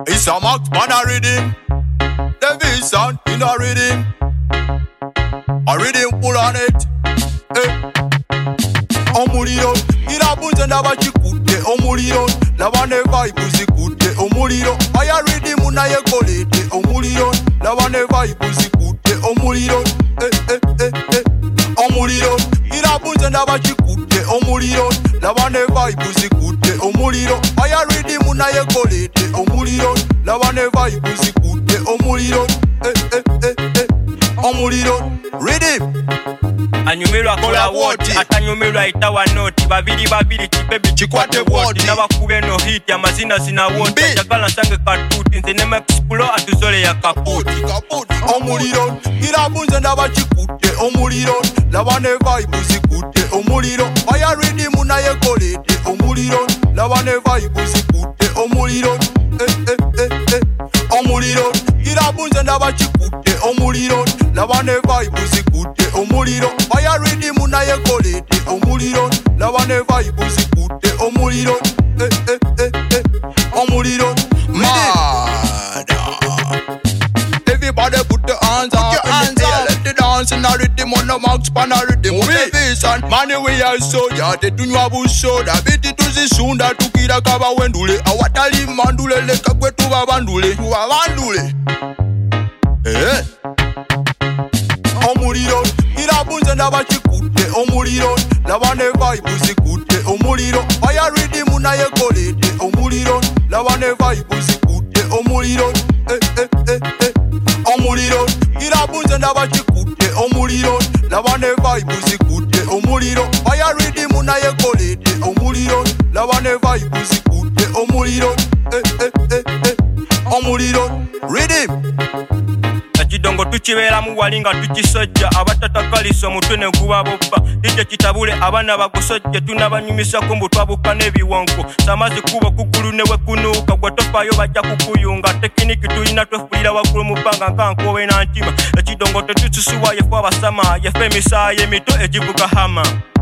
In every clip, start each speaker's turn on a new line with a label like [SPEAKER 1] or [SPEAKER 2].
[SPEAKER 1] It's a Max man a rhythm. The vision in a rhythm. A rhythm pull on it. Omuliro irabunze ndabachikutte omuliro labane vibe zikutte omuliro aya rhythm naye kolete omuliro labane vibe zikutte omuliro omuliro irabunze ndabachikutte omuliro labane vibe zikutte omuliro aya rhythm naye kolete omuliro labane vibe zikutte omuliro omuliro rhythm
[SPEAKER 2] anyumirwa kola woti atanyumirwa itawa noti babiri kibebi
[SPEAKER 1] chikwate woti
[SPEAKER 2] n'abakube no hit amazina zina woti chakala sange katuti nze ne Maxplo atuzole ya kaputi
[SPEAKER 1] omuliro irabunze ndabachikutte omuliro labane vibe zikutte omuliro aya rhythm naye kolete omuliro labane vibe zikutte omuliro omuliro irabunze ndabachikutte omuliro labane vibe zikutte omuliro aya rhythm naye kolete omuliro labane vibe zikutte omuliro omuliro murder. Everybody put the hands up in the air. Let the dance in a rhythm on the Max pan a rhythm. Motivation, money we are soldier. Te tunywa bushoda, biti tuzisunda tukira kaba wendule. Awatali mandule leka kwetu babandule. Omuliro irabunze ndabachikutte omuliro labane vibe zikutte omuliro aya rhythm naye kolete omuliro labane vibe zikutte omuliro omuliro irabunze ndabachikutte omuliro labane vibe zikutte omuliro aya rhythm naye kolete omuliro labane vibe zikutte omuliro omuliro rhythm
[SPEAKER 2] Chidongo tuchibera mu walinga tuchisojja abatatakalisa omutwe ne guba boppa ije kitabule abana bagusojje tunabanyumisa kumbu twabuka nebiwonko samazi kuba kukulu ne wekunuka gwatofayo bajja kukuyunga tekiniki tuyina twefulira wakulu mupanga nkankowe na ntima chidongo tetususuwa yefu abasama yefemisa yemito ejivuga hama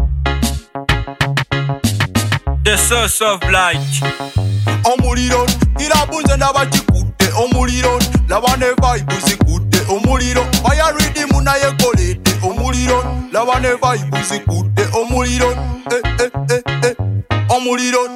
[SPEAKER 2] The source of light
[SPEAKER 1] omuliro irabunze ndabachikutte omuliro labane vibe zikutte omuliro aya rhythm naye kolete omuliro labane vibe zikutte omuliro omuliro